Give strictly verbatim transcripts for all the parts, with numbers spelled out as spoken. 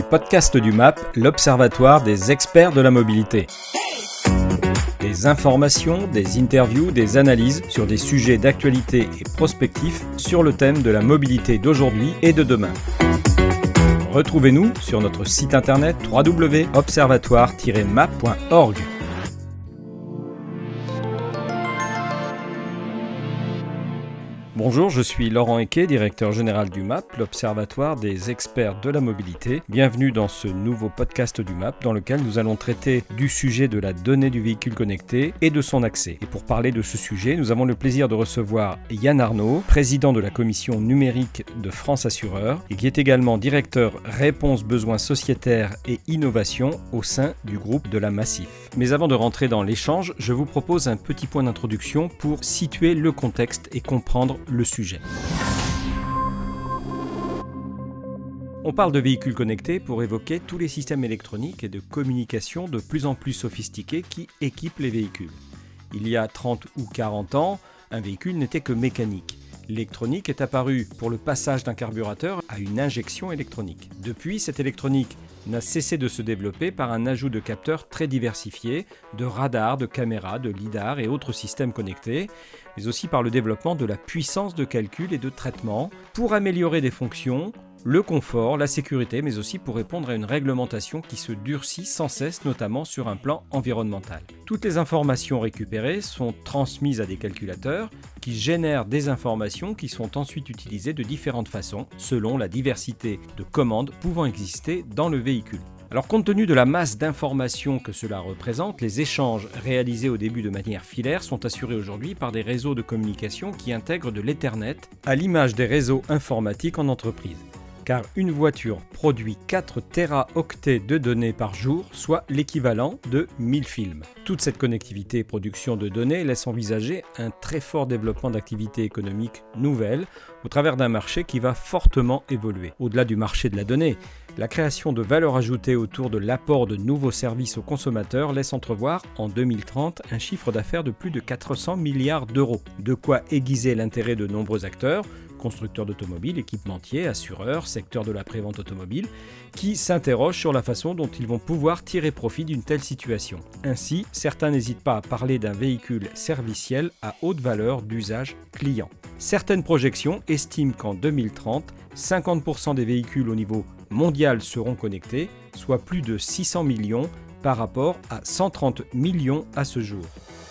Les podcasts du M A P, l'Observatoire des experts de la mobilité. Des informations, des interviews, des analyses sur des sujets d'actualité et prospectifs sur le thème de la mobilité d'aujourd'hui et de demain. Retrouvez-nous sur notre site internet w w w point observatoire tiret map point org. Bonjour, je suis Laurent Equet, directeur général du M A P, l'Observatoire des experts de la mobilité. Bienvenue dans ce nouveau podcast du M A P dans lequel nous allons traiter du sujet de la donnée du véhicule connecté et de son accès. Et pour parler de ce sujet, nous avons le plaisir de recevoir Yann Arnaud, président de la commission numérique de France Assureur et qui est également directeur réponse besoins sociétaires et innovation au sein du groupe de la Massif. Mais avant de rentrer dans l'échange, je vous propose un petit point d'introduction pour situer le contexte et comprendre le sujet. On parle de véhicules connectés pour évoquer tous les systèmes électroniques et de communication de plus en plus sophistiqués qui équipent les véhicules. Il y a trente ou quarante ans, un véhicule n'était que mécanique. L'électronique est apparue pour le passage d'un carburateur à une injection électronique. Depuis, cette électronique n'a cessé de se développer par un ajout de capteurs très diversifiés, de radars, de caméras, de lidars et autres systèmes connectés, mais aussi par le développement de la puissance de calcul et de traitement pour améliorer des fonctions, le confort, la sécurité, mais aussi pour répondre à une réglementation qui se durcit sans cesse, notamment sur un plan environnemental. Toutes les informations récupérées sont transmises à des calculateurs qui génèrent des informations qui sont ensuite utilisées de différentes façons, selon la diversité de commandes pouvant exister dans le véhicule. Alors, compte tenu de la masse d'informations que cela représente, les échanges réalisés au début de manière filaire sont assurés aujourd'hui par des réseaux de communication qui intègrent de l'Ethernet, à l'image des réseaux informatiques en entreprise. Car une voiture produit quatre téraoctets de données par jour, soit l'équivalent de mille films. Toute cette connectivité et production de données laisse envisager un très fort développement d'activités économiques nouvelles au travers d'un marché qui va fortement évoluer. Au-delà du marché de la donnée, la création de valeur ajoutée autour de l'apport de nouveaux services aux consommateurs laisse entrevoir en deux mille trente un chiffre d'affaires de plus de quatre cents milliards d'euros. De quoi aiguiser l'intérêt de nombreux acteurs, constructeurs d'automobiles, équipementiers, assureurs, secteur de la prévente automobile, qui s'interrogent sur la façon dont ils vont pouvoir tirer profit d'une telle situation. Ainsi, certains n'hésitent pas à parler d'un véhicule serviciel à haute valeur d'usage client. Certaines projections estiment qu'en deux mille trente, cinquante pour cent des véhicules au niveau mondial seront connectés, soit plus de six cents millions par rapport à cent trente millions à ce jour.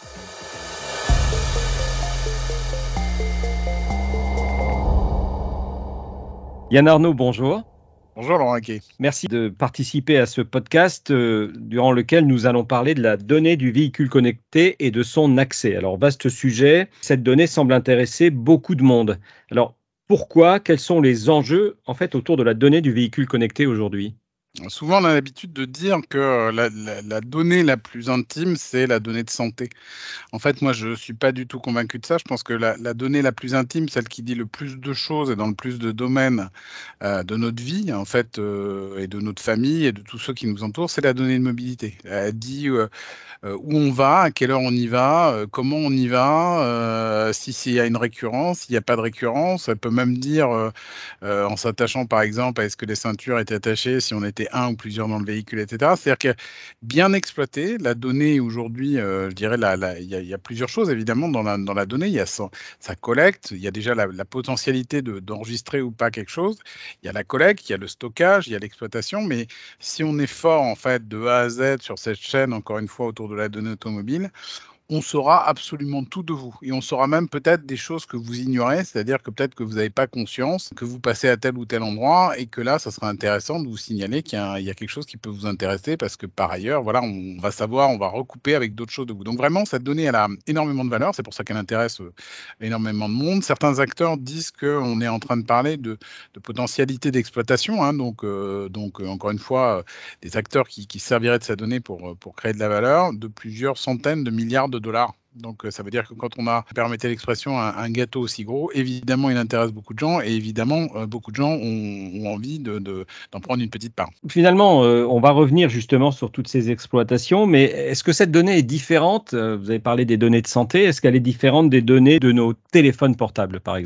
Yann Arnaud, bonjour. Bonjour Laurent Equet. Merci de participer à ce podcast euh, durant lequel nous allons parler de la donnée du véhicule connecté et de son accès. Alors, vaste sujet, cette donnée semble intéresser beaucoup de monde. Alors, pourquoi, quels sont les enjeux en fait autour de la donnée du véhicule connecté aujourd'hui ? Souvent, on a l'habitude de dire que la, la, la donnée la plus intime, c'est la donnée de santé. En fait, moi, je ne suis pas du tout convaincu de ça. Je pense que la, la donnée la plus intime, celle qui dit le plus de choses et dans le plus de domaines euh, de notre vie, en fait, euh, et de notre famille et de tous ceux qui nous entourent, c'est la donnée de mobilité. Elle dit euh, euh, où on va, à quelle heure on y va, euh, comment on y va, euh, si s'il y a une récurrence, s'il n'y a pas de récurrence. Elle peut même dire, euh, euh, en s'attachant par exemple à est-ce que les ceintures étaient attachées, si on était un ou plusieurs dans le véhicule, et cetera. C'est-à-dire que bien exploiter la donnée aujourd'hui, euh, je dirais, la, la, il y, y a plusieurs choses évidemment dans la, dans la donnée. Il y a sa, sa collecte, il y a déjà la, la potentialité de, d'enregistrer ou pas quelque chose. Il y a la collecte, il y a le stockage, il y a l'exploitation. Mais si on est fort en fait de A à Z sur cette chaîne, encore une fois autour de la donnée automobile, on saura absolument tout de vous. Et on saura même peut-être des choses que vous ignorez, c'est-à-dire que peut-être que vous n'avez pas conscience, que vous passez à tel ou tel endroit, et que là, ça sera intéressant de vous signaler qu'il y a, il y a quelque chose qui peut vous intéresser, parce que par ailleurs, voilà, on va savoir, on va recouper avec d'autres choses de vous. Donc vraiment, cette donnée, elle a énormément de valeur, c'est pour ça qu'elle intéresse énormément de monde. Certains acteurs disent qu'on est en train de parler de, de potentialité d'exploitation, hein, donc, euh, donc euh, encore une fois, euh, des acteurs qui, qui serviraient de cette donnée pour, pour créer de la valeur, de plusieurs centaines de milliards de dollars. Donc ça veut dire que quand on a, permettez l'expression, un, un gâteau aussi gros, évidemment il intéresse beaucoup de gens et évidemment euh, beaucoup de gens ont, ont envie de, de, d'en prendre une petite part. Finalement, euh, on va revenir justement sur toutes ces exploitations, mais est-ce que cette donnée est différente ? Vous avez parlé des données de santé, est-ce qu'elle est différente des données de nos téléphones portables par exemple ?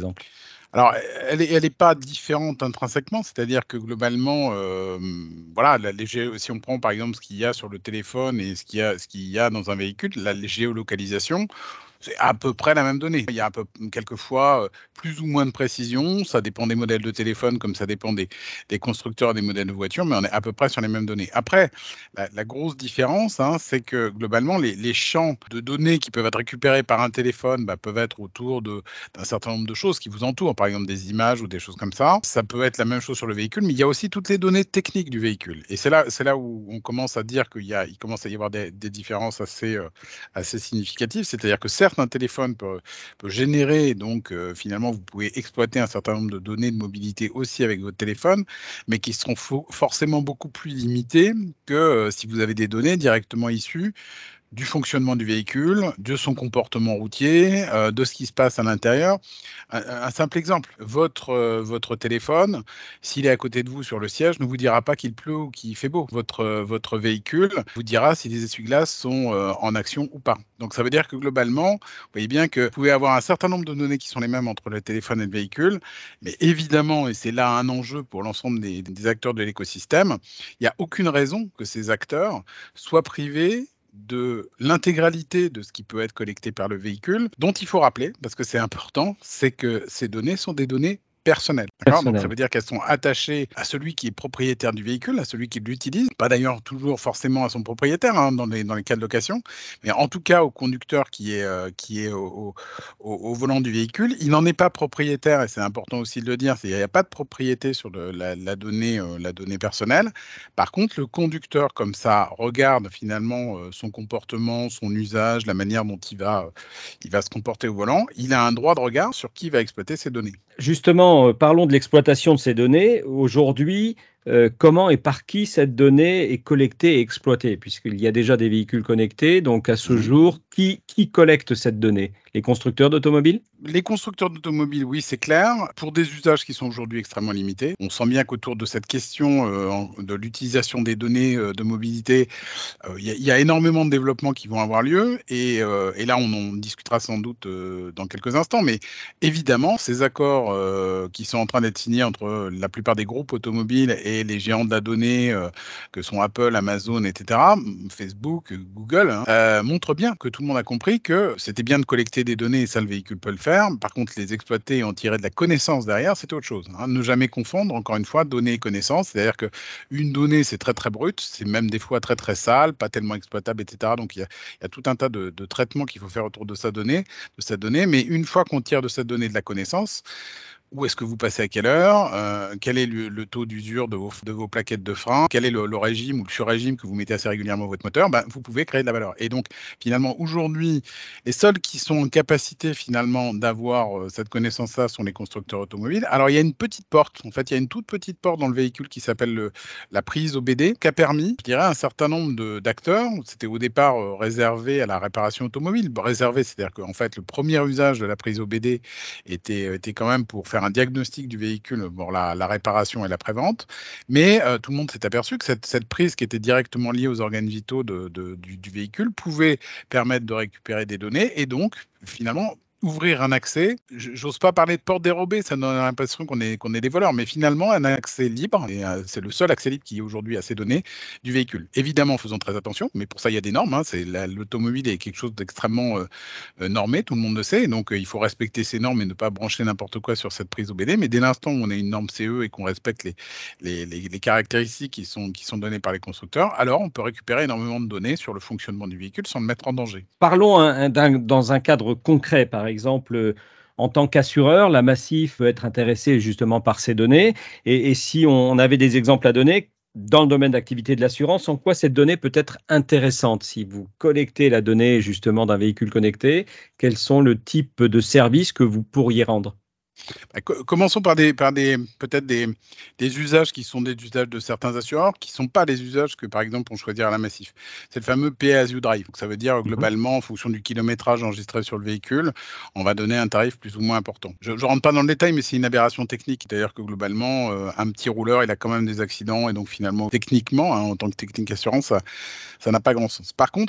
Alors, elle est, elle est pas différente intrinsèquement, c'est-à-dire que globalement, euh, voilà, la, les gé- si on prend par exemple ce qu'il y a sur le téléphone et ce qu'il y a, ce qu'il y a dans un véhicule, la les géolocalisation, c'est à peu près la même donnée. Il y a un peu, quelquefois euh, plus ou moins de précision, ça dépend des modèles de téléphone comme ça dépend des, des constructeurs et des modèles de voitures, mais on est à peu près sur les mêmes données. Après, la, la grosse différence, hein, c'est que globalement, les, les champs de données qui peuvent être récupérés par un téléphone bah, peuvent être autour de d'un certain nombre de choses qui vous entourent, par exemple des images ou des choses comme ça. Ça peut être la même chose sur le véhicule, mais il y a aussi toutes les données techniques du véhicule. Et c'est là, c'est là où on commence à dire qu'il y a, il commence à y avoir des, des différences assez, euh, assez significatives. C'est-à-dire que certes, un téléphone peut, peut générer, donc euh, finalement, vous pouvez exploiter un certain nombre de données de mobilité aussi avec votre téléphone, mais qui seront fo- forcément beaucoup plus limitées que euh, si vous avez des données directement issues du fonctionnement du véhicule, de son comportement routier, euh, de ce qui se passe à l'intérieur. Un, un simple exemple, votre, euh, votre téléphone, s'il est à côté de vous sur le siège, ne vous dira pas qu'il pleut ou qu'il fait beau. Votre, euh, votre véhicule vous dira si les essuie-glaces sont euh, en action ou pas. Donc ça veut dire que globalement, vous voyez bien que vous pouvez avoir un certain nombre de données qui sont les mêmes entre le téléphone et le véhicule, mais évidemment, et c'est là un enjeu pour l'ensemble des, des acteurs de l'écosystème, il n'y a aucune raison que ces acteurs soient privés de l'intégralité de ce qui peut être collecté par le véhicule, dont il faut rappeler, parce que c'est important, c'est que ces données sont des données personnelles. D'accord ? Donc ça Personnel. veut dire qu'elles sont attachées à celui qui est propriétaire du véhicule, à celui qui l'utilise, pas d'ailleurs toujours forcément à son propriétaire hein, dans, les, dans les cas de location, mais en tout cas au conducteur qui est, euh, qui est au, au, au volant du véhicule. Il n'en est pas propriétaire, et c'est important aussi de le dire, il n'y a pas de propriété sur le, la, la, donnée, euh, la donnée personnelle. Par contre, le conducteur, comme ça, regarde finalement euh, son comportement, son usage, la manière dont il va, euh, il va se comporter au volant, il a un droit de regard sur qui va exploiter ces données. Justement, euh, parlons de l'exploitation de ces données. Aujourd'hui, euh, comment et par qui cette donnée est collectée et exploitée? Puisqu'il y a déjà des véhicules connectés, donc à ce Mmh. jour, qui, qui collecte cette donnée? Les constructeurs d'automobiles? Les constructeurs d'automobiles, oui, c'est clair, pour des usages qui sont aujourd'hui extrêmement limités. On sent bien qu'autour de cette question euh, en- de l'utilisation des données euh, de mobilité, euh, il y, a- il y a énormément de développements qui vont avoir lieu et, euh, et là, on en discutera sans doute euh, dans quelques instants. Mais évidemment, ces accords euh, qui sont en train d'être signés entre la plupart des groupes automobiles et les géants de la donnée euh, que sont Apple, Amazon, et cetera, Facebook, Google, hein, euh, montrent bien que tout le monde a compris que c'était bien de collecter des données et ça, le véhicule peut le faire. Par contre, les exploiter et en tirer de la connaissance derrière, c'est autre chose. Hein. Ne jamais confondre, encore une fois, données et connaissances. C'est-à-dire qu'une donnée, c'est très très brut, c'est même des fois très très sale, pas tellement exploitable, et cetera. Donc il y a, il y a tout un tas de, de traitements qu'il faut faire autour de sa donnée, de sa donnée. Mais une fois qu'on tire de cette donnée de la connaissance, où est-ce que vous passez à quelle heure, euh, quel est le, le taux d'usure de vos, de vos plaquettes de frein, quel est le, le régime ou le sur-régime que vous mettez assez régulièrement à votre moteur, ben, vous pouvez créer de la valeur. Et donc, finalement, aujourd'hui, les seuls qui sont en capacité, finalement, d'avoir euh, cette connaissance-là sont les constructeurs automobiles. Alors, il y a une petite porte, en fait, il y a une toute petite porte dans le véhicule qui s'appelle le- la prise O B D, qui a permis, je dirais, à un certain nombre de- d'acteurs, c'était au départ euh, réservé à la réparation automobile, Bon, réservé, c'est-à-dire qu'en fait, le premier usage de la prise O B D était, était quand même pour faire un diagnostic du véhicule, bon, la, la réparation et la prévente. Mais euh, tout le monde s'est aperçu que cette, cette prise qui était directement liée aux organes vitaux de, de, du, du véhicule pouvait permettre de récupérer des données et donc finalement ouvrir un accès. J'ose pas parler de porte dérobée, ça donne l'impression qu'on est, qu'on est des voleurs, mais finalement un accès libre, et euh, c'est le seul accès libre qui est aujourd'hui à ces données du véhicule. Évidemment, faisons très attention, mais pour ça il y a des normes. Hein, c'est la- l'automobile est quelque chose d'extrêmement euh, euh, normé, tout le monde le sait, donc euh, il faut respecter ces normes et ne pas brancher n'importe quoi sur cette prise O B D. Mais dès l'instant où on a une norme C E et qu'on respecte les, les, les- les caractéristiques qui sont, qui sont données par les constructeurs, alors on peut récupérer énormément de données sur le fonctionnement du véhicule sans le mettre en danger. Parlons un- un- d'un- dans un cadre concret, par exemple, euh, en tant qu'assureur, la Massif peut être intéressée justement par ces données. Et, et si on avait des exemples à donner dans le domaine d'activité de l'assurance, en quoi cette donnée peut être intéressante? Si vous collectez la donnée justement d'un véhicule connecté, quels sont le type de services que vous pourriez rendre? Bah, co- commençons par des, par des, peut-être des, des usages qui sont des usages de certains assureurs, qui ne sont pas les usages que, par exemple, on choisira la Massif. C'est le fameux Pay as you drive. Donc, ça veut dire, Mhm. globalement, en fonction du kilométrage enregistré sur le véhicule, on va donner un tarif plus ou moins important. Je ne rentre pas dans le détail, mais c'est une aberration technique. C'est-à-dire que, globalement, euh, un petit rouleur, il a quand même des accidents. Et donc, finalement, techniquement, hein, en tant que technique assurance, ça ça n'a pas grand sens. Par contre,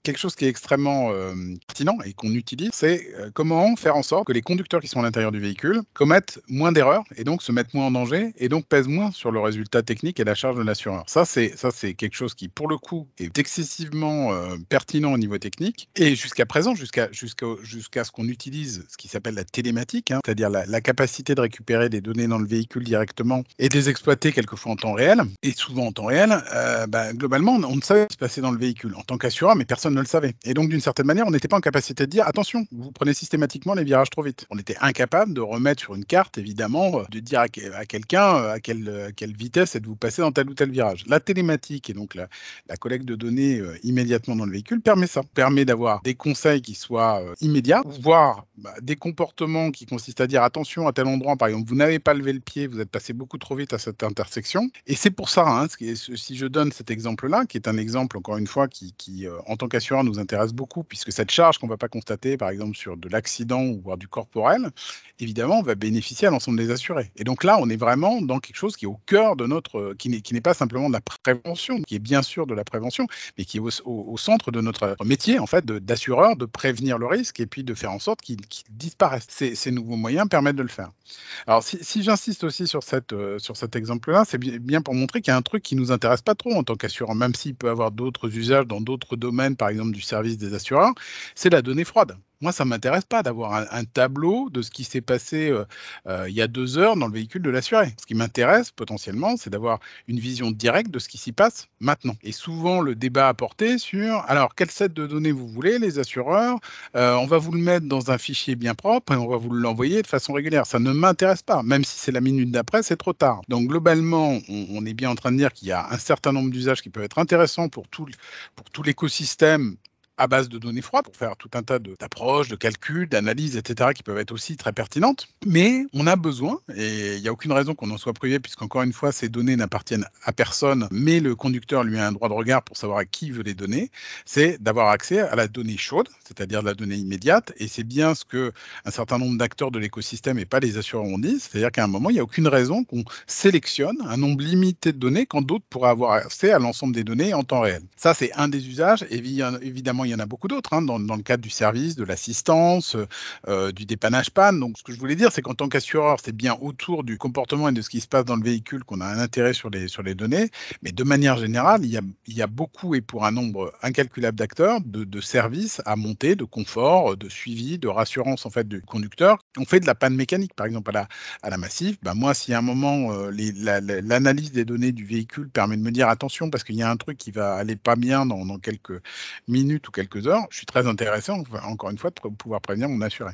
quelque chose qui est extrêmement euh, pertinent et qu'on utilise, c'est euh, comment faire en sorte que les conducteurs qui sont à l'intérieur du véhicule commettent moins d'erreurs et donc se mettent moins en danger et donc pèsent moins sur le résultat technique et la charge de l'assureur. Ça, c'est, ça, c'est quelque chose qui, pour le coup, est excessivement euh, pertinent au niveau technique. Et jusqu'à présent, jusqu'à, jusqu'à, jusqu'à ce qu'on utilise ce qui s'appelle la télématique, hein, c'est-à-dire la, la capacité de récupérer des données dans le véhicule directement et de les exploiter quelquefois en temps réel, et souvent en temps réel, euh, bah, globalement, on ne savait ce qui se passait dans le véhicule en tant qu'assureur, mais personne ne le savait. Et donc, d'une certaine manière, on n'était pas en capacité de dire, attention, vous prenez systématiquement les virages trop vite. On était incapable de remettre sur une carte, évidemment, de dire à, à quelqu'un à quelle, à quelle vitesse êtes-vous passé dans tel ou tel virage. La télématique et donc la, la collecte de données euh, immédiatement dans le véhicule permet ça, permet d'avoir des conseils qui soient euh, immédiats, voire bah, des comportements qui consistent à dire, attention, à tel endroit, par exemple, vous n'avez pas levé le pied, vous êtes passé beaucoup trop vite à cette intersection. Et c'est pour ça, hein, ce qui est, si je donne cet exemple-là, qui est un exemple, encore une fois, qui, qui euh, en tant qu'assureur, nous intéresse beaucoup, puisque cette charge qu'on ne va pas constater, par exemple, sur de l'accident ou voire du corporel, évidemment, va bénéficier à l'ensemble des assurés. Et donc là, on est vraiment dans quelque chose qui est au cœur de notre... qui n'est, qui n'est pas simplement de la prévention, qui est bien sûr de la prévention, mais qui est au, au, au centre de notre métier, en fait, de, d'assureur, de prévenir le risque et puis de faire en sorte qu'il, qu'il disparaisse. Ces, ces nouveaux moyens permettent de le faire. Alors, si, si j'insiste aussi sur, cette, euh, sur cet exemple-là, c'est bien pour montrer qu'il y a un truc qui ne nous intéresse pas trop en tant qu'assureur, même s'il peut avoir d'autres usages dans d'autres domaines, par exemple du service des assureurs, c'est la donnée froide. Moi, ça ne m'intéresse pas d'avoir un, un tableau de ce qui s'est passé euh, euh, il y a deux heures dans le véhicule de l'assuré. Ce qui m'intéresse potentiellement, c'est d'avoir une vision directe de ce qui s'y passe maintenant. Et souvent, le débat a porté sur, alors, quel set de données vous voulez, les assureurs euh, on va vous le mettre dans un fichier bien propre et on va vous l'envoyer de façon régulière. Ça ne m'intéresse pas. Même si c'est la minute d'après, c'est trop tard. Donc, globalement, on, on est bien en train de dire qu'il y a un certain nombre d'usages qui peuvent être intéressants pour tout, pour tout l'écosystème à base de données froides pour faire tout un tas de, d'approches, de calculs, d'analyses, et cetera qui peuvent être aussi très pertinentes. Mais on a besoin, et il n'y a aucune raison qu'on en soit privé, puisqu'encore une fois, ces données n'appartiennent à personne, mais le conducteur lui a un droit de regard pour savoir à qui il veut les donner, c'est d'avoir accès à la donnée chaude, c'est-à-dire de la donnée immédiate, et c'est bien ce que un certain nombre d'acteurs de l'écosystème et pas les assureurs ont dit, c'est-à-dire qu'à un moment, il n'y a aucune raison qu'on sélectionne un nombre limité de données quand d'autres pourraient avoir accès à l'ensemble des données en temps réel. Ça, c'est un des usages, évidemment, il y en a beaucoup d'autres, hein, dans, dans le cadre du service, de l'assistance, euh, du dépannage panne. Donc, ce que je voulais dire, c'est qu'en tant qu'assureur, c'est bien autour du comportement et de ce qui se passe dans le véhicule qu'on a un intérêt sur les, sur les données. Mais de manière générale, il y a, il y a beaucoup, et pour un nombre incalculable d'acteurs, de, de services à monter, de confort, de suivi, de rassurance en fait, du conducteur. On fait de la panne mécanique, par exemple, à la, à la Massif. Ben, moi, si à un moment, euh, les, la, la, l'analyse des données du véhicule permet de me dire attention, parce qu'il y a un truc qui va aller pas bien dans, dans quelques minutes ou quelques heures, je suis très intéressé, encore une fois, de pouvoir prévenir mon assuré.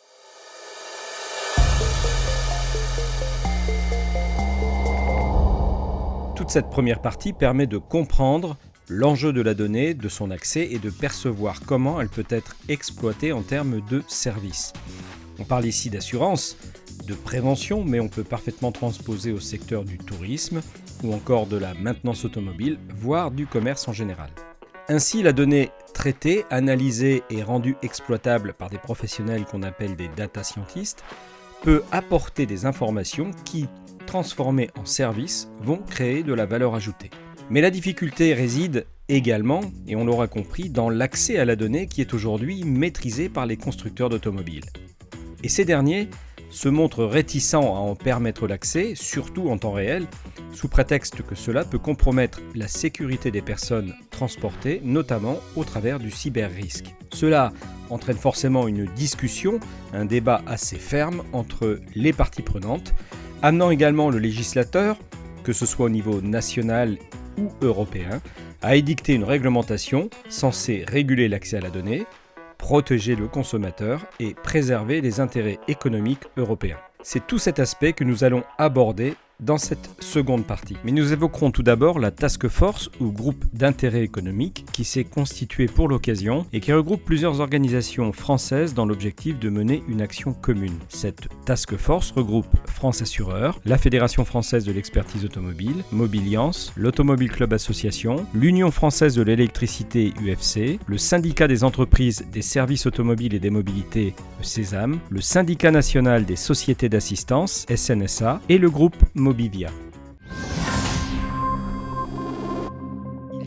Toute cette première partie permet de comprendre l'enjeu de la donnée, de son accès et de percevoir comment elle peut être exploitée en termes de services. On parle ici d'assurance, de prévention, mais on peut parfaitement transposer au secteur du tourisme ou encore de la maintenance automobile, voire du commerce en général. Ainsi, la donnée traitée, analysée et rendue exploitable par des professionnels qu'on appelle des data scientists peut apporter des informations qui, transformées en services, vont créer de la valeur ajoutée. Mais la difficulté réside également, et on l'aura compris, dans l'accès à la donnée qui est aujourd'hui maîtrisé par les constructeurs d'automobiles. Et ces derniers se montrent réticents à en permettre l'accès, surtout en temps réel, sous prétexte que cela peut compromettre la sécurité des personnes transportées, notamment au travers du cyber-risque. Cela entraîne forcément une discussion, un débat assez ferme entre les parties prenantes, amenant également le législateur, que ce soit au niveau national ou européen, à édicter une réglementation censée réguler l'accès à la donnée, protéger le consommateur et préserver les intérêts économiques européens. C'est tout cet aspect que nous allons aborder dans cette seconde partie. Mais nous évoquerons tout d'abord la Task Force ou groupe d'intérêt économique qui s'est constitué pour l'occasion et qui regroupe plusieurs organisations françaises dans l'objectif de mener une action commune. Cette Task Force regroupe France Assureur, la Fédération française de l'expertise automobile, Mobiliance, l'Automobile Club Association, l'Union française de l'électricité U F C, le Syndicat des entreprises des services automobiles et des mobilités Sésame, le Syndicat national des sociétés d'assistance S N S A et le groupe Mobivia. Il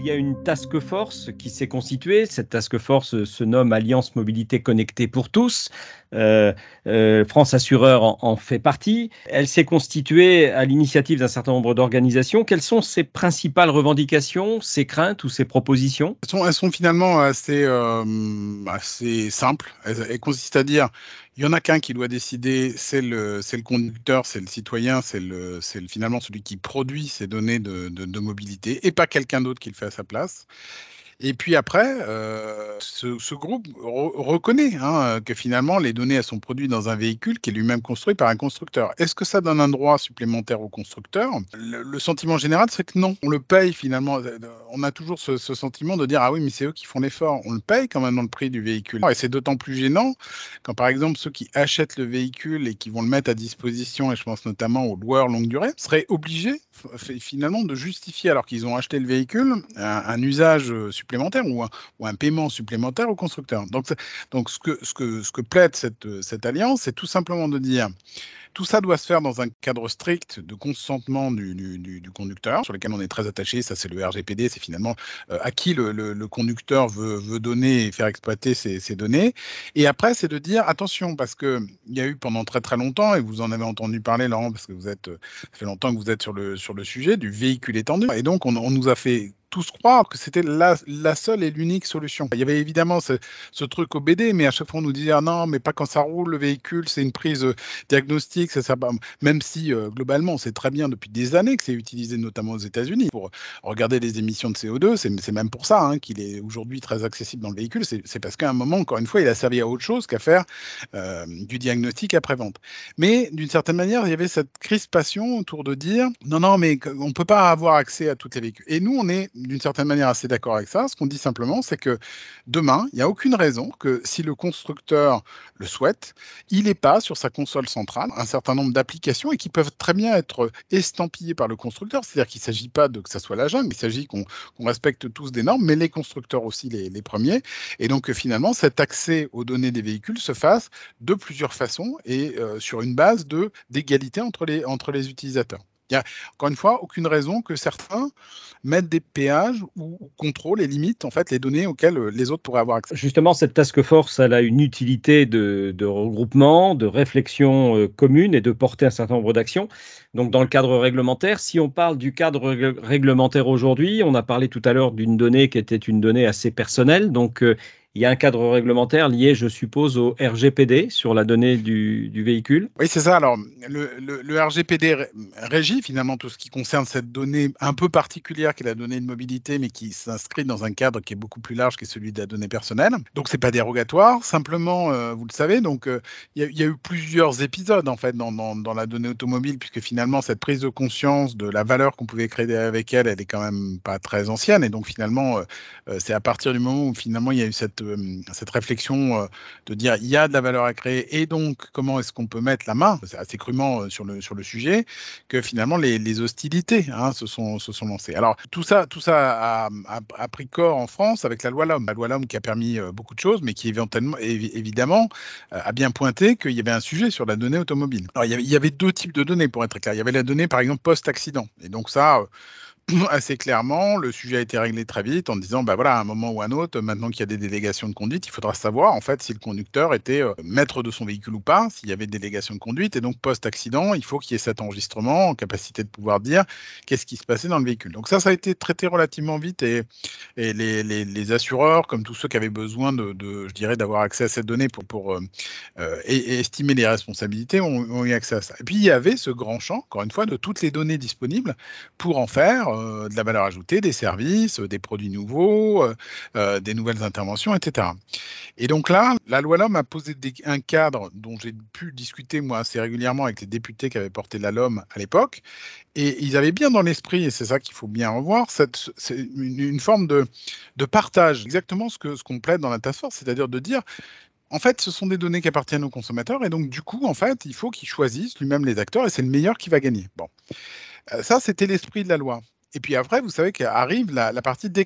il y a une task force qui s'est constituée. Cette task force se nomme Alliance Mobilité Connectée pour tous. Euh, euh, France Assureur en, en fait partie. Elle s'est constituée à l'initiative d'un certain nombre d'organisations. Quelles sont ses principales revendications, ses craintes ou ses propositions ? Elles sont, elles sont finalement assez, euh, assez simples. Elles, elles consistent à dire, il y en a qu'un qui doit décider, c'est le, c'est le conducteur, c'est le citoyen, c'est le, c'est le, finalement celui qui produit ces données de, de, de mobilité, et pas quelqu'un d'autre qui le fait à sa place. Et puis après, euh, ce, ce groupe re- reconnaît hein, que finalement, les données elles sont produites dans un véhicule qui est lui-même construit par un constructeur. Est-ce que ça donne un droit supplémentaire au constructeur ? le, le sentiment général, c'est que non. On le paye finalement. On a toujours ce, ce sentiment de dire « Ah oui, mais c'est eux qui font l'effort ». On le paye quand même dans le prix du véhicule. Et c'est d'autant plus gênant quand, par exemple, ceux qui achètent le véhicule et qui vont le mettre à disposition, et je pense notamment aux loueurs longue durée, seraient obligés finalement de justifier, alors qu'ils ont acheté le véhicule, un, un usage supplémentaire ou un, ou un paiement supplémentaire au constructeur. Donc, donc ce, que, ce, que, ce que plaide cette, cette alliance, c'est tout simplement de dire tout ça doit se faire dans un cadre strict de consentement du, du, du, du conducteur, sur lequel on est très attaché. Ça, c'est le R G P D, c'est finalement euh, à qui le, le, le conducteur veut, veut donner et faire exploiter ces, ces données. Et après, c'est de dire attention, parce qu'il y a eu pendant très très longtemps, et vous en avez entendu parler, Laurent, parce que vous êtes, ça fait longtemps que vous êtes sur le, sur le sujet du véhicule étendu. Et donc, on, on nous a fait tous croire que c'était la, la seule et l'unique solution. Il y avait évidemment ce, ce truc au B D, mais à chaque fois on nous disait ah non, mais pas quand ça roule le véhicule, c'est une prise euh, diagnostique, ça, ça, même si euh, globalement on sait très bien depuis des années que c'est utilisé notamment aux États-Unis pour regarder les émissions de C O deux, c'est, c'est même pour ça hein, qu'il est aujourd'hui très accessible dans le véhicule, c'est, c'est parce qu'à un moment, encore une fois, il a servi à autre chose qu'à faire euh, du diagnostic après-vente. Mais d'une certaine manière, il y avait cette crispation autour de dire non, non, mais on ne peut pas avoir accès à toutes les véhicules. Et nous, on est d'une certaine manière assez d'accord avec ça. Ce qu'on dit simplement, c'est que demain, il n'y a aucune raison que si le constructeur le souhaite, il n'ait pas sur sa console centrale un certain nombre d'applications et qui peuvent très bien être estampillées par le constructeur. C'est-à-dire qu'il ne s'agit pas de que ça soit la jungle, il s'agit qu'on, qu'on respecte tous des normes, mais les constructeurs aussi les, les premiers. Et donc finalement, cet accès aux données des véhicules se fasse de plusieurs façons et euh, sur une base de, d'égalité entre les, entre les utilisateurs. Il n'y a, encore une fois, aucune raison que certains mettent des péages ou, ou contrôlent et limitent en fait, les données auxquelles les autres pourraient avoir accès. Justement, cette task force, elle a une utilité de, de regroupement, de réflexion euh, commune et de porter un certain nombre d'actions. Donc, dans le cadre réglementaire, si on parle du cadre rég- réglementaire aujourd'hui, on a parlé tout à l'heure d'une donnée qui était une donnée assez personnelle. Donc, euh, il y a un cadre réglementaire lié, je suppose, au R G P D sur la donnée du, du véhicule. Oui, c'est ça. Alors, le, le, le R G P D régit finalement tout ce qui concerne cette donnée un peu particulière qui est la donnée de mobilité, mais qui s'inscrit dans un cadre qui est beaucoup plus large, qui est celui de la donnée personnelle. Donc, c'est pas dérogatoire. Simplement, euh, vous le savez, donc il euh, y, y a eu plusieurs épisodes en fait dans, dans, dans la donnée automobile, puisque finalement cette prise de conscience de la valeur qu'on pouvait créer avec elle, elle est quand même pas très ancienne. Et donc finalement, euh, c'est à partir du moment où finalement il y a eu cette cette réflexion euh, de dire il y a de la valeur à créer et donc comment est-ce qu'on peut mettre la main, c'est assez crûment euh, sur le sur le sujet, que finalement les, les hostilités hein, se sont se sont lancées. Alors tout ça tout ça a, a, a pris corps en France avec la loi L O M, la loi L O M qui a permis euh, beaucoup de choses, mais qui éventuellement évidemment euh, a bien pointé qu'il y avait un sujet sur la donnée automobile. Alors il y avait, il y avait deux types de données pour être clair. Il y avait la donnée par exemple post-accident et donc ça euh, assez clairement, le sujet a été réglé très vite en disant, bah voilà, à un moment ou à un autre, maintenant qu'il y a des délégations de conduite, il faudra savoir en fait si le conducteur était euh, maître de son véhicule ou pas, s'il y avait des délégations de conduite, et donc post-accident, il faut qu'il y ait cet enregistrement en capacité de pouvoir dire qu'est-ce qui se passait dans le véhicule. Donc ça, ça a été traité relativement vite et, et les, les, les assureurs, comme tous ceux qui avaient besoin de, de je dirais, d'avoir accès à cette donnée pour, pour euh, euh, et, et estimer les responsabilités, ont, ont eu accès à ça. Et puis il y avait ce grand champ, encore une fois, de toutes les données disponibles pour en faire euh, de la valeur ajoutée, des services, euh, des produits nouveaux, euh, euh, des nouvelles interventions, et cetera. Et donc là, la loi L O M a posé des, un cadre dont j'ai pu discuter moi assez régulièrement avec les députés qui avaient porté la L O M à l'époque, et ils avaient bien dans l'esprit, et c'est ça qu'il faut bien revoir, cette, c'est une, une forme de, de partage, exactement ce, que, ce qu'on plaide dans la task force, c'est-à-dire de dire en fait, ce sont des données qui appartiennent aux consommateurs et donc, du coup, en fait, il faut qu'ils choisissent lui-même les acteurs et c'est le meilleur qui va gagner. Bon, euh, ça, c'était l'esprit de la loi. Et puis après, vous savez qu'arrive la, la partie décret.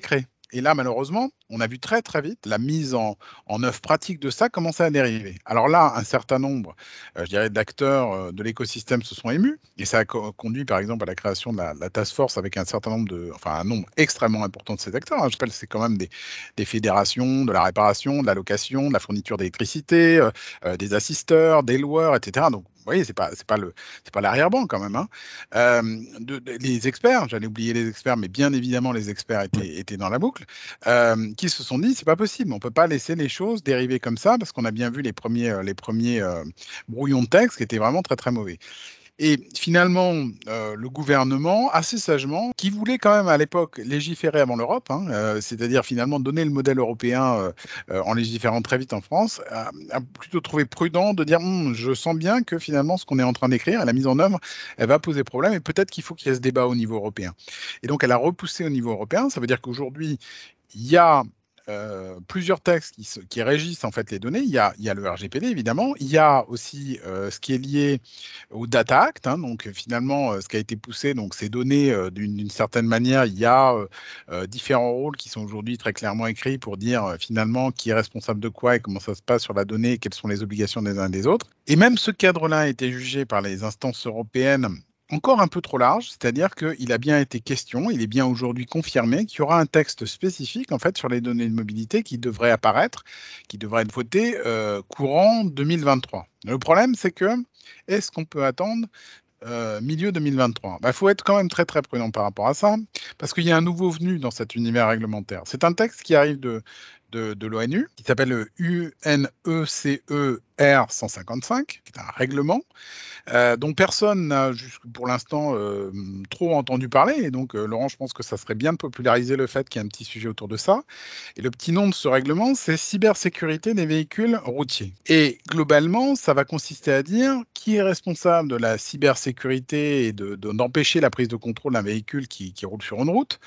Et là, malheureusement, on a vu très très vite la mise en, en œuvre pratique de ça commencer à dériver. Alors là, un certain nombre, euh, je dirais, d'acteurs euh, de l'écosystème se sont émus, et ça a co- conduit par exemple à la création de la, la task force avec un certain nombre de, enfin un nombre extrêmement important de ces acteurs. hein. Je rappelle, c'est quand même des, des fédérations, de la réparation, de la location, de la fourniture d'électricité, euh, euh, des assisteurs, des loueurs, et cetera. Donc vous voyez, c'est pas c'est pas le c'est pas l'arrière-ban quand même. hein. Euh, de- de- les experts, j'allais oublier les experts, mais bien évidemment les experts étaient, étaient dans la boucle, euh, qui se sont dit c'est pas possible, on peut pas laisser les choses dériver comme ça parce qu'on a bien vu les premiers euh, les premiers euh, brouillons de texte qui étaient vraiment très très mauvais. Et finalement, euh, le gouvernement, assez sagement, qui voulait quand même à l'époque légiférer avant l'Europe, hein, euh, c'est-à-dire finalement donner le modèle européen euh, euh, en légiférant très vite en France, a, a plutôt trouvé prudent de dire Hum, je sens bien que finalement ce qu'on est en train d'écrire, la mise en œuvre, elle va poser problème et peut-être qu'il faut qu'il y ait ce débat au niveau européen. Et donc elle a repoussé au niveau européen. Ça veut dire qu'aujourd'hui, il y a euh, plusieurs textes qui, se- qui régissent en fait les données. Il y a, il y a le R G P D évidemment. Il y a aussi euh, ce qui est lié au Data Act. hein. donc finalement, euh, ce qui a été poussé, donc ces données, euh, d'une d'une certaine manière, il y a euh, euh, différents rôles qui sont aujourd'hui très clairement écrits pour dire euh, finalement qui est responsable de quoi et comment ça se passe sur la donnée et quelles sont les obligations des uns et des autres. Et même ce cadre-là a été jugé par les instances européennes encore un peu trop large, c'est-à-dire qu'il a bien été question, il est bien aujourd'hui confirmé qu'il y aura un texte spécifique en fait sur les données de mobilité qui devrait apparaître, qui devrait être voté euh, courant deux mille vingt-trois. Le problème, c'est que est-ce qu'on peut attendre euh, milieu deux mille vingt-trois? Il faut être quand même très très prudent par rapport à ça, parce qu'il y a un nouveau venu dans cet univers réglementaire. C'est un texte qui arrive de, de, de l'ONU, qui s'appelle le U N E C E R cent cinquante-cinq, qui est un règlement euh, dont personne n'a pour l'instant euh, trop entendu parler. Et donc, euh, Laurent, je pense que ça serait bien de populariser le fait qu'il y a un petit sujet autour de ça. Et le petit nom de ce règlement, c'est cybersécurité des véhicules routiers. Et globalement, ça va consister à dire qui est responsable de la cybersécurité et de, de, d'empêcher la prise de contrôle d'un véhicule qui, qui roule sur une route.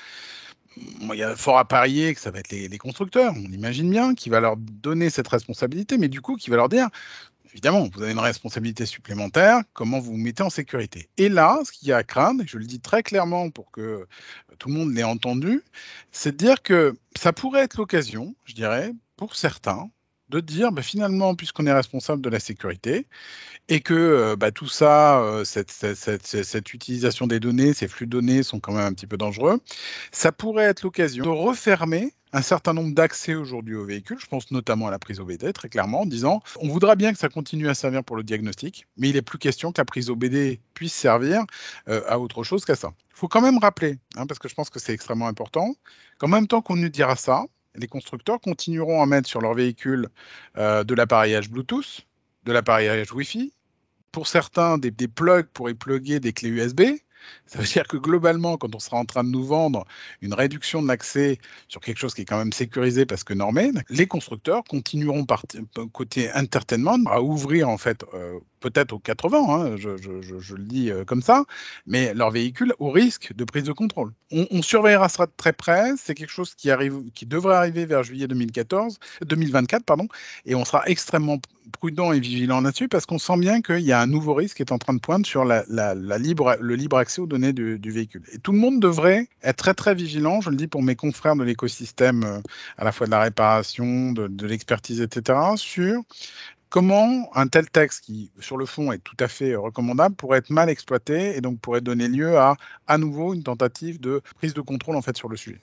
Il y a fort à parier que ça va être les, les constructeurs, on imagine bien, qui va leur donner cette responsabilité, mais du coup, qui va leur dire évidemment, vous avez une responsabilité supplémentaire, comment vous vous mettez en sécurité. Et là, ce qu'il y a à craindre, et je le dis très clairement pour que tout le monde l'ait entendu, c'est de dire que ça pourrait être l'occasion, je dirais, pour certains, de dire bah, finalement, puisqu'on est responsable de la sécurité, et que euh, bah, tout ça, euh, cette, cette, cette, cette utilisation des données, ces flux de données sont quand même un petit peu dangereux, ça pourrait être l'occasion de refermer un certain nombre d'accès aujourd'hui aux véhicules, je pense notamment à la prise O B D, très clairement, en disant on voudra bien que ça continue à servir pour le diagnostic, mais il n'est plus question que la prise O B D puisse servir euh, à autre chose qu'à ça. Il faut quand même rappeler, hein, parce que je pense que c'est extrêmement important, qu'en même temps qu'on nous dira ça, les constructeurs continueront à mettre sur leurs véhicules euh, de l'appareillage Bluetooth, de l'appareillage Wi-Fi, pour certains des, des plugs pour y plugger des clés U S B. Ça veut dire que globalement, quand on sera en train de nous vendre une réduction de l'accès sur quelque chose qui est quand même sécurisé parce que normé, les constructeurs continueront par côté entertainment à ouvrir en fait euh, peut-être aux quatre-vingts, hein, je, je, je, je le dis euh, comme ça, mais leur véhicule au risque de prise de contrôle. On, on surveillera ça de très près, c'est quelque chose qui, arrive, qui devrait arriver vers juillet deux mille quatorze, deux mille vingt-quatre, pardon, et on sera extrêmement prudent et vigilant là-dessus parce qu'on sent bien qu'il y a un nouveau risque qui est en train de poindre sur la, la, la libre, le libre accès aux données du, du véhicule. Et tout le monde devrait être très très vigilant, je le dis pour mes confrères de l'écosystème, euh, à la fois de la réparation, de, de l'expertise, et cetera, sur comment un tel texte qui, sur le fond, est tout à fait recommandable, pourrait être mal exploité et donc pourrait donner lieu à, à nouveau, une tentative de prise de contrôle en fait sur le sujet.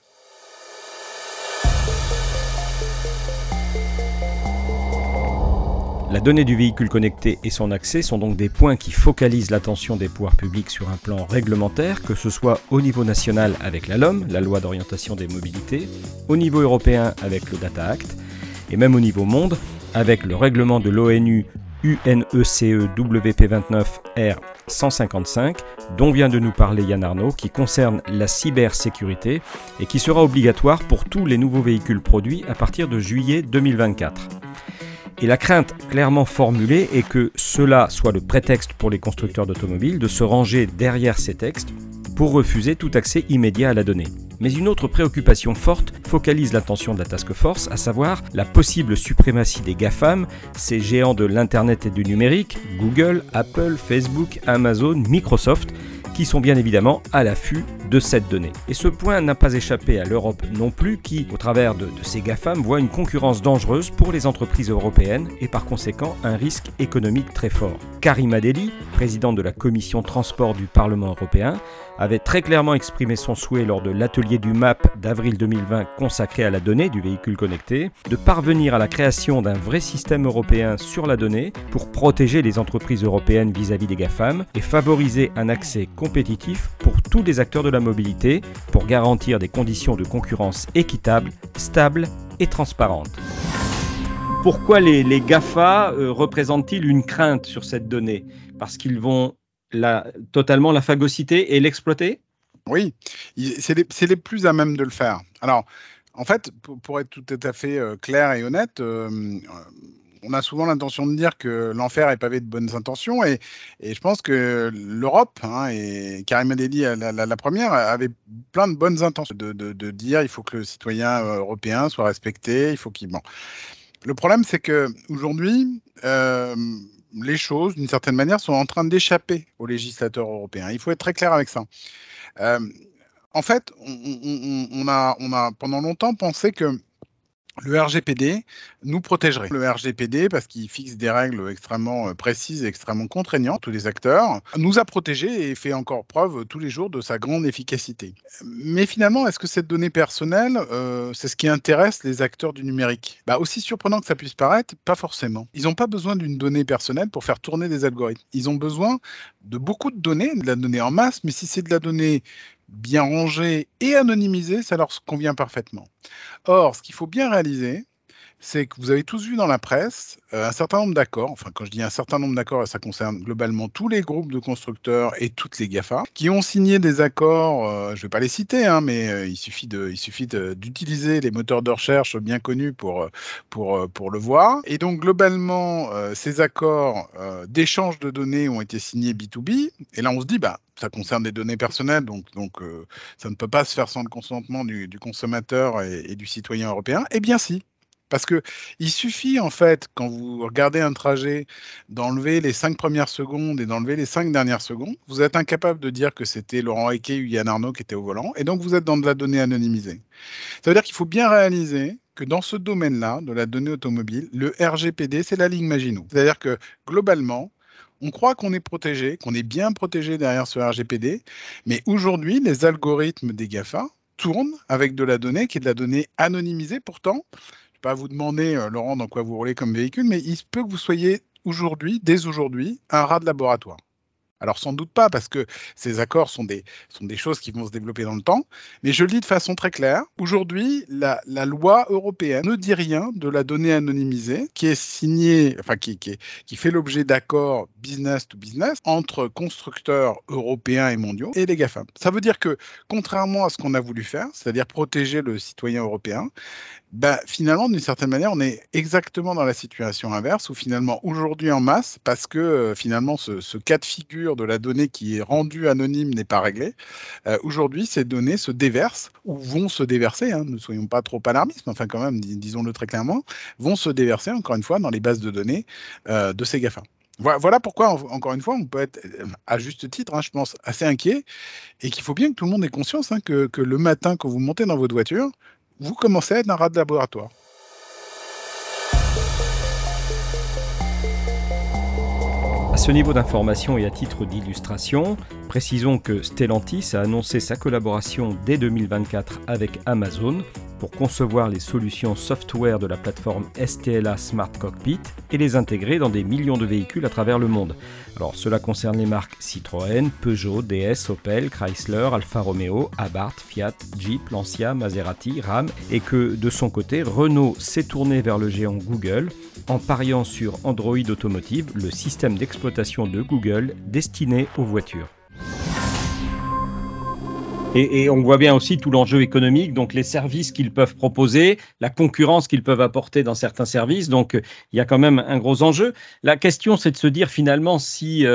La donnée du véhicule connecté et son accès sont donc des points qui focalisent l'attention des pouvoirs publics sur un plan réglementaire, que ce soit au niveau national avec la L O M, la loi d'orientation des mobilités, au niveau européen avec le Data Act, et même au niveau monde avec le règlement de l'ONU U N E C E W P vingt-neuf R cent cinquante-cinq, dont vient de nous parler Yann Arnaud, qui concerne la cybersécurité et qui sera obligatoire pour tous les nouveaux véhicules produits à partir de juillet deux mille vingt-quatre. Et la crainte clairement formulée est que cela soit le prétexte pour les constructeurs d'automobiles de se ranger derrière ces textes pour refuser tout accès immédiat à la donnée. Mais une autre préoccupation forte focalise l'attention de la Task Force, à savoir la possible suprématie des GAFAM, ces géants de l'Internet et du numérique, Google, Apple, Facebook, Amazon, Microsoft, qui sont bien évidemment à l'affût de cette donnée. Et ce point n'a pas échappé à l'Europe non plus, qui, au travers de, de ces GAFAM, voit une concurrence dangereuse pour les entreprises européennes et par conséquent un risque économique très fort. Karima Delli, présidente de la commission transport du Parlement européen, avait très clairement exprimé son souhait lors de l'atelier du M A P d'avril deux mille vingt consacré à la donnée du véhicule connecté, de parvenir à la création d'un vrai système européen sur la donnée pour protéger les entreprises européennes vis-à-vis des GAFAM et favoriser un accès compétitif pour tous les acteurs de la mobilité pour garantir des conditions de concurrence équitables, stables et transparentes. Pourquoi les, les GAFA euh, représentent-ils une crainte sur cette donnée ? Parce qu'ils vont la, totalement la phagocyter et l'exploiter ? Oui, c'est les, c'est les plus à même de le faire. Alors, en fait, pour, pour être tout à fait euh, clair et honnête, euh, on a souvent l'intention de dire que l'enfer est pavé de bonnes intentions et, et je pense que l'Europe, hein, et Karima Delli, la, la, la première, avait plein de bonnes intentions de, de, de dire il faut que le citoyen européen soit respecté, il faut qu'il... Bon. Le problème, c'est qu'aujourd'hui, euh, les choses, d'une certaine manière, sont en train d'échapper aux législateurs européens. Il faut être très clair avec ça. Euh, en fait, on, on, on, a, on a pendant longtemps pensé que le R G P D nous protégerait. Le R G P D, parce qu'il fixe des règles extrêmement précises et extrêmement contraignantes, tous les acteurs, nous a protégés et fait encore preuve tous les jours de sa grande efficacité. Mais finalement, est-ce que cette donnée personnelle, euh, c'est ce qui intéresse les acteurs du numérique ? Bah, aussi surprenant que ça puisse paraître, pas forcément. Ils n'ont pas besoin d'une donnée personnelle pour faire tourner des algorithmes. Ils ont besoin de beaucoup de données, de la donnée en masse, mais si c'est de la donnée bien rangée et anonymisée, ça leur convient parfaitement. Or, ce qu'il faut bien réaliser, c'est que vous avez tous vu dans la presse euh, un certain nombre d'accords, enfin quand je dis un certain nombre d'accords, ça concerne globalement tous les groupes de constructeurs et toutes les GAFA, qui ont signé des accords, euh, je ne vais pas les citer, hein, mais euh, il suffit, de, il suffit de, d'utiliser les moteurs de recherche bien connus pour, pour, pour le voir. Et donc globalement, euh, ces accords euh, d'échange de données ont été signés B deux B, et là on se dit, bah, ça concerne des données personnelles, donc, donc euh, ça ne peut pas se faire sans le consentement du, du consommateur et, et du citoyen européen. Eh bien si. Parce qu'il suffit, en fait, quand vous regardez un trajet, d'enlever les cinq premières secondes et d'enlever les cinq dernières secondes. Vous êtes incapable de dire que c'était Laurent Hequet ou Yann Arnaud qui étaient au volant. Et donc, vous êtes dans de la donnée anonymisée. Ça veut dire qu'il faut bien réaliser que dans ce domaine-là, de la donnée automobile, le R G P D, c'est la ligne Maginot. C'est-à-dire que, globalement, on croit qu'on est protégé, qu'on est bien protégé derrière ce R G P D. Mais aujourd'hui, les algorithmes des GAFA tournent avec de la donnée qui est de la donnée anonymisée. Pourtant, pas vous demander, euh, Laurent, dans quoi vous roulez comme véhicule, mais il se peut que vous soyez aujourd'hui, dès aujourd'hui, un rat de laboratoire. Alors sans doute pas, parce que ces accords sont des, sont des choses qui vont se développer dans le temps, mais je le dis de façon très claire. Aujourd'hui, la, la loi européenne ne dit rien de la donnée anonymisée qui est signée, enfin qui, qui, est, qui fait l'objet d'accords business to business entre constructeurs européens et mondiaux et les GAFAM. Ça veut dire que, contrairement à ce qu'on a voulu faire, c'est-à-dire protéger le citoyen européen, ben, finalement, d'une certaine manière, on est exactement dans la situation inverse, où finalement, aujourd'hui en masse, parce que euh, finalement, ce, ce cas de figure de la donnée qui est rendue anonyme n'est pas réglé, euh, aujourd'hui, ces données se déversent, ou vont se déverser, hein, ne soyons pas trop alarmistes, mais enfin quand même, dis- disons-le très clairement, vont se déverser, encore une fois, dans les bases de données euh, de ces GAFA. Voilà voilà pourquoi, en- encore une fois, on peut être, euh, à juste titre, hein, je pense, assez inquiet, et qu'il faut bien que tout le monde ait conscience hein, que, que le matin, quand vous montez dans votre voiture, vous commencez à être un rat de laboratoire. À ce niveau d'information et à titre d'illustration, précisons que Stellantis a annoncé sa collaboration dès deux mille vingt-quatre avec Amazon pour concevoir les solutions software de la plateforme S T L A Smart Cockpit et les intégrer dans des millions de véhicules à travers le monde. Alors cela concerne les marques Citroën, Peugeot, D S, Opel, Chrysler, Alfa Romeo, Abarth, Fiat, Jeep, Lancia, Maserati, Ram et que de son côté, Renault s'est tourné vers le géant Google en pariant sur Android Automotive, le système d'exploitation de Google destiné aux voitures. Et, et on voit bien aussi tout l'enjeu économique, donc les services qu'ils peuvent proposer, la concurrence qu'ils peuvent apporter dans certains services. Donc, il y a quand même un gros enjeu. La question, c'est de se dire finalement si, euh,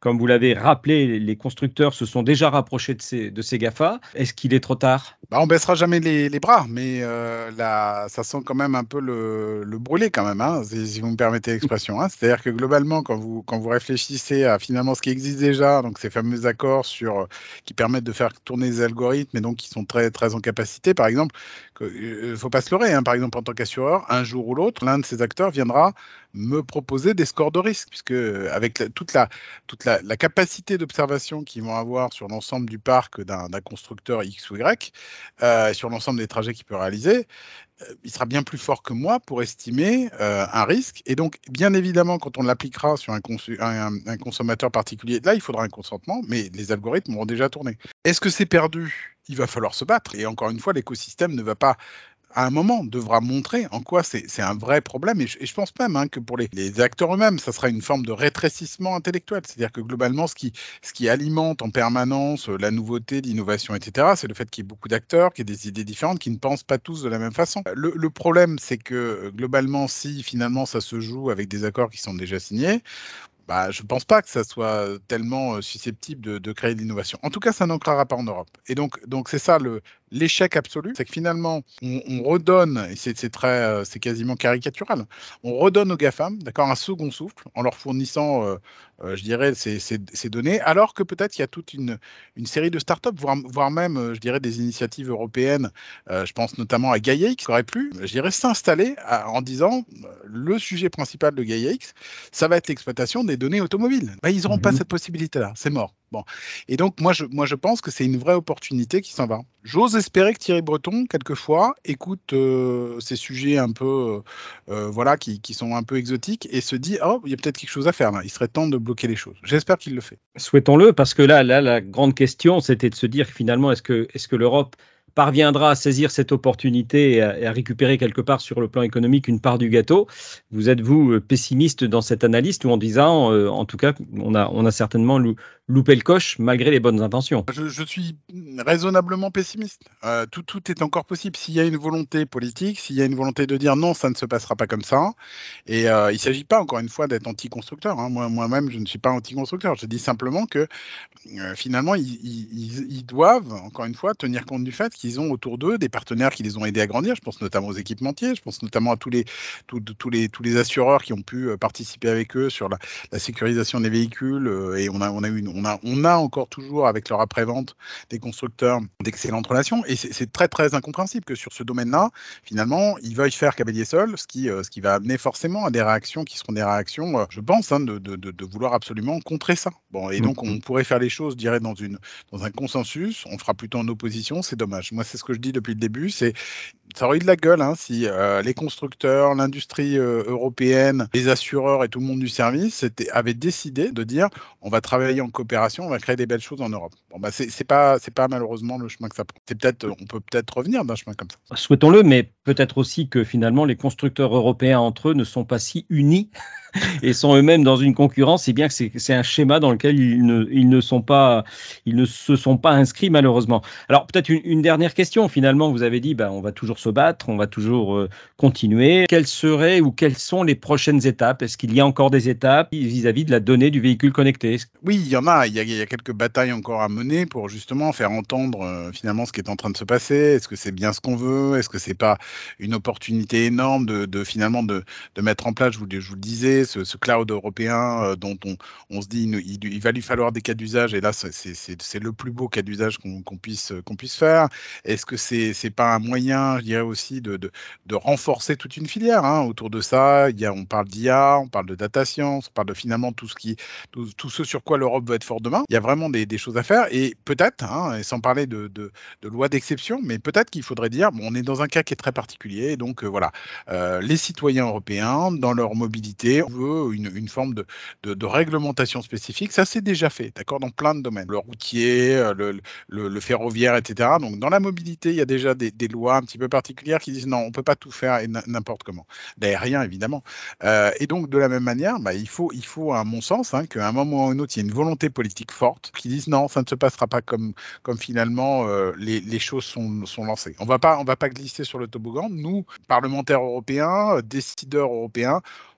Comme vous l'avez rappelé, les constructeurs se sont déjà rapprochés de ces, de ces GAFA. Est-ce qu'il est trop tard? Bah, on baissera jamais les, les bras, mais euh, là, ça sent quand même un peu le, le brûler quand même, hein, si, si vous me permettez l'expression, hein. C'est-à-dire que globalement, quand vous, quand vous réfléchissez à finalement ce qui existe déjà, donc ces fameux accords sur, euh, qui permettent de faire tourner les algorithmes et donc qui sont très, très en capacité, par exemple, il ne faut pas se leurrer, hein, par exemple en tant qu'assureur, un jour ou l'autre, l'un de ces acteurs viendra me proposer des scores de risque, puisque euh, avec la- toute la, toute la, la capacité d'observation qu'ils vont avoir sur l'ensemble du parc d'un d'un constructeur X ou Y, euh, sur l'ensemble des trajets qu'il peut réaliser, euh, il sera bien plus fort que moi pour estimer euh, un risque. Et donc, bien évidemment, quand on l'appliquera sur un, consu- un, un consommateur particulier, là, il faudra un consentement, mais les algorithmes auront déjà tourné. Est-ce que c'est perdu? Il va falloir se battre. Et encore une fois, l'écosystème ne va pas à un moment, devra montrer en quoi c'est c'est un vrai problème. Et je, et je pense même hein, que pour les, les acteurs eux-mêmes, ça sera une forme de rétrécissement intellectuel. C'est-à-dire que globalement, ce qui, ce qui alimente en permanence euh, la nouveauté, l'innovation, et cetera, c'est le fait qu'il y ait beaucoup d'acteurs, qu'il y ait des idées différentes, qui ne pensent pas tous de la même façon. Le, le problème, c'est que euh, globalement, si finalement ça se joue avec des accords qui sont déjà signés, bah, je ne pense pas que ça soit tellement euh, susceptible de, de créer de l'innovation. En tout cas, ça n'ancrera pas en Europe. Et donc, donc c'est ça le, l'échec absolu, c'est que finalement, on, on redonne, et c'est c'est très, euh, c'est quasiment caricatural, on redonne aux GAFAM, d'accord, un second souffle en leur fournissant, euh, euh, je dirais, ces, ces- ces données, alors que peut-être il y a toute une, une série de startups, voire, voire même, euh, je dirais, des initiatives européennes. Euh, je pense notamment à GaiaX, qui aurait pu, je dirais, s'installer à- en disant, euh, le sujet principal de GaiaX, ça va être l'exploitation des données automobiles. Bah, ils n'auront pas Mhm. cette possibilité-là, c'est mort. Bon. Et donc, moi je, moi, je pense que c'est une vraie opportunité qui s'en va. J'ose espérer que Thierry Breton, quelquefois, écoute euh, ces sujets un peu, euh, euh, voilà, qui, qui sont un peu exotiques et se dit, oh, il y a peut-être quelque chose à faire là. Il serait temps de bloquer les choses. J'espère qu'il le fait. Souhaitons-le, parce que là, là, la grande question, c'était de se dire finalement, est-ce que, est-ce que l'Europe parviendra à saisir cette opportunité et à, et à récupérer quelque part sur le plan économique une part du gâteau? Vous êtes, vous, euh, pessimiste dans cette analyse ou en disant, euh, en tout cas, on a, on a certainement lou- loupé le coche malgré les bonnes intentions? Je, je suis raisonnablement pessimiste. Euh, tout, tout est encore possible. S'il y a une volonté politique, s'il y a une volonté de dire non, ça ne se passera pas comme ça. Et euh, il ne s'agit pas, encore une fois, d'être anti-constructeur, hein. Moi, moi-même, je ne suis pas anti-constructeur. Je dis simplement que euh, finalement, ils, ils- ils doivent, encore une fois, tenir compte du fait qu'ils ont autour d'eux des partenaires qui les ont aidés à grandir. Je pense notamment aux équipementiers, je pense notamment à tous les, tous, tous les, tous les assureurs qui ont pu euh, participer avec eux sur la, la sécurisation des véhicules. euh, et on a, on, a une, on, a, on a encore toujours, avec leur après-vente, des constructeurs d'excellentes relations. Et c'est c'est très, très incompréhensible que sur ce domaine-là, finalement, ils veuillent faire cavalier seul, ce qui, euh, ce qui va amener forcément à des réactions qui seront des réactions, euh, je pense, hein, de, de, de, de vouloir absolument contrer ça. Bon, et donc, on pourrait faire les choses, je dirais, dans, une, dans un consensus. On fera plutôt en opposition. C'est dommage. Moi, c'est ce que je dis depuis le début. C'est ça aurait eu de la gueule hein, si euh, les constructeurs, l'industrie euh, européenne, les assureurs et tout le monde du service était- avaient décidé de dire on va travailler en coopération, on va créer des belles choses en Europe. Bon, bah, c'est c'est pas, c'est pas malheureusement le chemin que ça prend. C'est peut-être, on peut peut-être revenir d'un chemin comme ça. Souhaitons-le, mais peut-être aussi que finalement les constructeurs européens entre eux ne sont pas si unis et sont eux-mêmes dans une concurrence, si bien que c'est c'est un schéma dans lequel ils ne, ils ne sont pas, ils ne se sont pas inscrits malheureusement. Alors peut-être une, une dernière question. Finalement, vous avez dit, ben, on va toujours se battre, on va toujours euh, continuer. Quelles seraient ou quelles sont les prochaines étapes? Est-ce qu'il y a encore des étapes vis-à-vis de la donnée du véhicule connecté? Oui, il y en a. Il y a, il y a quelques batailles encore à mener pour justement faire entendre euh, finalement ce qui est en train de se passer. Est-ce que c'est bien ce qu'on veut? Est-ce que c'est pas une opportunité énorme de, de finalement de, de mettre en place, je vous, le- je vous le disais, ce, ce cloud européen euh, dont on, on se dit il, il- il va lui falloir des cas d'usage et là c'est c'est- c'est- c'est le plus beau cas d'usage qu'on qu'on puisse, qu'on puisse faire. Est-ce que c'est c'est pas un moyen, je dirais aussi, de, de, de renforcer toute une filière hein, autour de ça? Il y a, on parle d'I A, on parle de data science, on parle de finalement tout ce qui tout, tout ce sur quoi l'Europe va être fort demain. Il y a vraiment des, des choses à faire et peut-être, hein, et sans parler de, de, de loi d'exception, mais peut-être qu'il faudrait dire, bon, on est dans un cas qui est très particulier, et donc euh, voilà, euh, les citoyens européens, dans leur mobilité, on veut une, une forme de, de, de réglementation spécifique. Ça, c'est déjà fait, d'accord, dans plein de domaines. Le routier, euh, le, le, le ferroviaire, et cetera. Donc, dans la mobilité, il y a déjà des, des lois un petit peu particulières qui disent non, on ne peut pas tout faire et n'importe comment. D'aérien, évidemment. Euh, et donc, de la même manière, bah, il faut, il faut, à mon sens, hein, qu'à un moment ou un autre, il y ait une volonté politique forte qui dise non, ça ne se passera pas comme, comme finalement euh, les, les choses sont, sont lancées. On va pas, on va pas glisser sur le toboggan. Nous, parlementaires européens, euh, décideurs européens,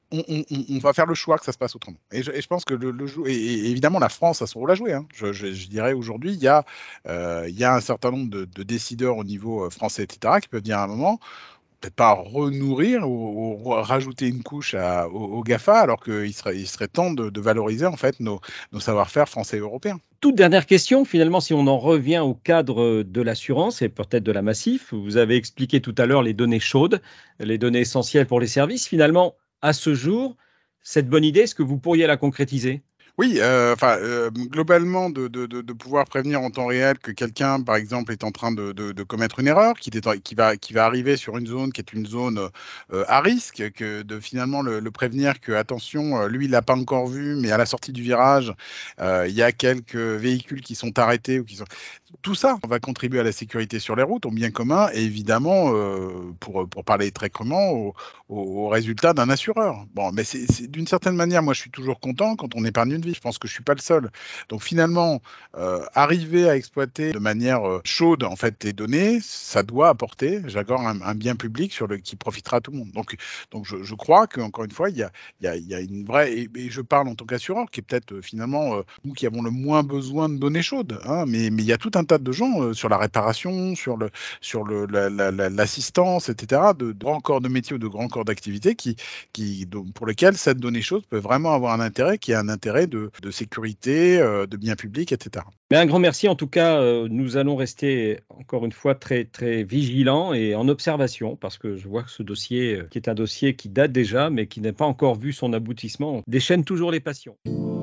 on, on- on- on va faire le choix que ça se passe autrement. Et je, et je pense que le, le jou- et, et évidemment, la France a son rôle à jouer, hein. Je, je- je dirais aujourd'hui, il y a, euh, il y a un certain nombre de, de décideurs au niveau euh, français, et cetera, qui peuvent dire à un moment, peut-être pas renourrir ou, ou rajouter une couche à, au, au GAFA, alors qu'il serait, il serait temps de, de valoriser en fait nos, nos savoir-faire français et européens. Toute dernière question, finalement, si on en revient au cadre de l'assurance et peut-être de la Massif, vous avez expliqué tout à l'heure les données chaudes, les données essentielles pour les services. Finalement, à ce jour, cette bonne idée, est-ce que vous pourriez la concrétiser? Oui, euh, enfin, euh, globalement, de, de, de, de pouvoir prévenir en temps réel que quelqu'un, par exemple, est en train de, de, de commettre une erreur, qui, est, en- qui, va, qui va arriver sur une zone qui est une zone euh, à risque, que de finalement le, le prévenir que, attention, euh, lui, il l'a pas encore vu, mais à la sortie du virage, euh, il y a quelques véhicules qui sont arrêtés ou qui sont... Tout ça va contribuer à la sécurité sur les routes, au bien commun, et évidemment, euh, pour, pour parler très crûment, au, au, au résultat d'un assureur. Bon, mais c'est c'est- d'une certaine manière, moi, je suis toujours content quand on épargne une vie. Je pense que je suis pas le seul. Donc finalement, euh, arriver à exploiter de manière euh, chaude en fait les données, ça doit apporter, j'accorde un, un bien public sur le qui profitera à tout le monde. Donc, donc je, je crois qu'encore une fois, il y a, il y a, il y a une vraie et, et je parle en tant qu'assureur, qui est peut-être euh, finalement euh, nous qui avons le moins besoin de données chaudes, hein, mais mais il y a tout un tas de gens euh, sur la réparation, sur le sur le la- la- la- l'assistance, et cetera, de, de grands corps de métier ou de grands corps d'activité qui qui donc, pour lesquels cette donnée chaude peut vraiment avoir un intérêt, qui est un intérêt de, de sécurité, euh, de bien public, et cetera. Mais un grand merci. En tout cas, euh, nous allons rester encore une fois très, très vigilants et en observation parce que je vois que ce dossier, euh, qui est un dossier qui date déjà, mais qui n'a pas encore vu son aboutissement, déchaîne toujours les passions.